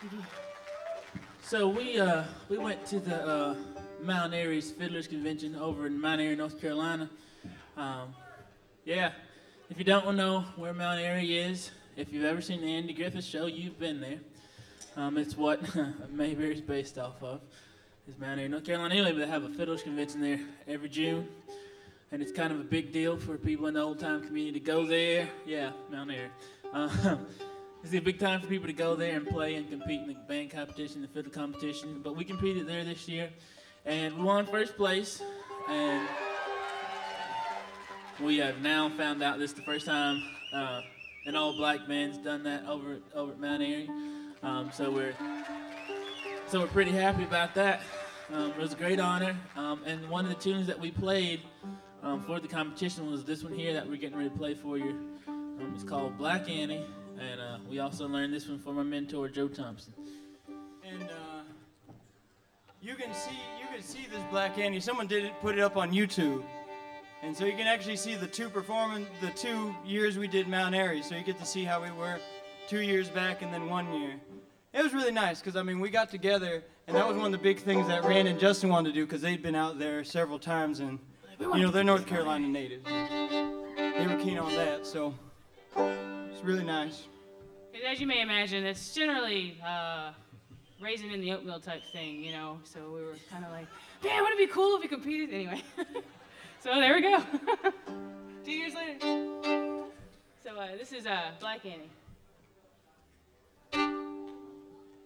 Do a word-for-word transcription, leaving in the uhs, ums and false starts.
So we uh, we went to the uh, Mount Airy's Fiddlers Convention over in Mount Airy, North Carolina. Um, yeah, if you don't know where Mount Airy is, if you've ever seen the Andy Griffith Show, you've been there. Um, it's what Mayberry's based off of, is Mount Airy, North Carolina. Anyway, but they have a Fiddlers Convention there every June, and it's kind of a big deal for people in the old-time community to go there. Yeah, Mount Airy. Uh, It's a big time for people to go there and play and compete in the band competition, the fiddle competition. But we competed there this year, and we won first place. And we have now found out this is the first time uh, an all-black band's done that over over at Mount Airy. Um, so we're so we're pretty happy about that. Um, it was a great honor. Um, and one of the tunes that we played um, for the competition was this one here that we're getting ready to play for you. Um, it's called Black Annie. And uh, we also learned this one from our mentor, Joe Thompson. And uh, you can see you can see this Black Annie. Someone did it, put it up on YouTube, and so you can actually see the two performing the two years we did Mount Airy. So you get to see how we were two years back and then one year. It was really nice because I mean we got together, and that was one of the big things that Rand and Justin wanted to do because they'd been out there several times, and you know they're North Carolina natives. They were keen on that, so. It's really nice. As you may imagine, it's generally uh, raisin in the oatmeal type thing, you know. So we were kind of like, man, wouldn't it be cool if we competed? Anyway. So there we go. Two years later. So uh, this is uh, Black Annie.